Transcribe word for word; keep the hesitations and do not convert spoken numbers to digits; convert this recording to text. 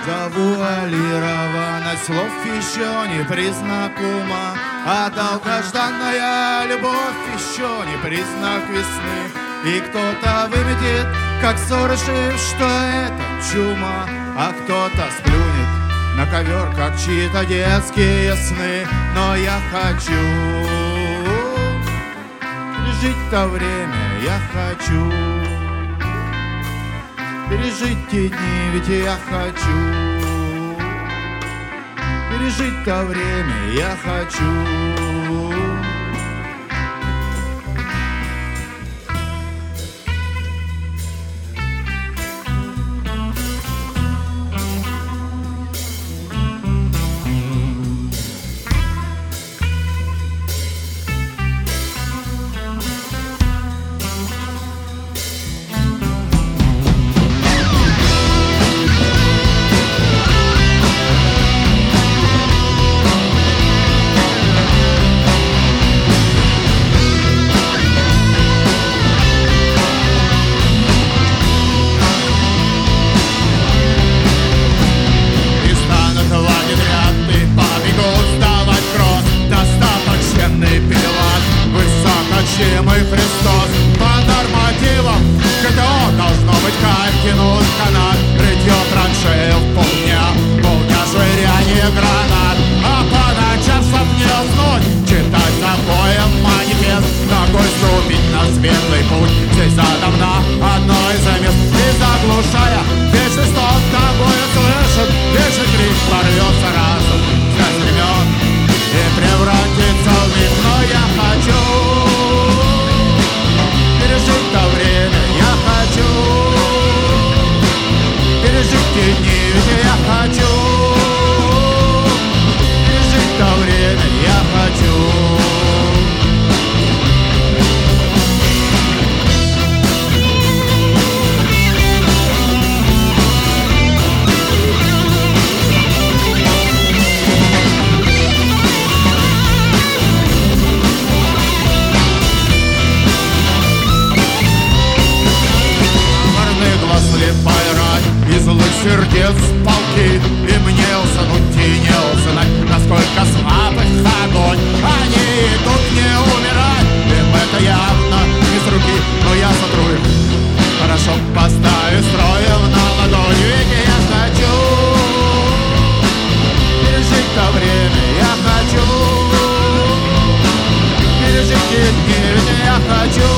Завуалированность слов еще не признак ума, а долгожданная любовь еще не признак весны. И кто-то выметит, как ссор, решив, что это чума, а кто-то сплюнет на ковер, как чьи-то детские сны. Но я хочу пережить то время, я хочу пережить те дни, ведь я хочу пережить то время, я хочу. Мой Христос по нормативам КТО должно быть кинут канат, рытье траншеи в полдня, полдня швыряние гранат, а по ночам, чтоб не уснуть, читать за боем манифест, ногой ступить на светлый путь, здесь задо мной одно из мест, и заглушая вечный стон, тобой слышит вечный крик, порвется разум для времен и превратится в миг. Но я хочу пережить то время, я хочу пережить те дни, ведь я хочу пережить то время, я хочу. Слепая рать из злых сердец полки, и мне усануть и не усынать, насколько слаб их огонь. Они идут не умирать, им это явно из руки, но я сотру их, хорошо поставив строем на ладони. Ведь я хочу пережить то время, я хочу пережить те дни, ведь я хочу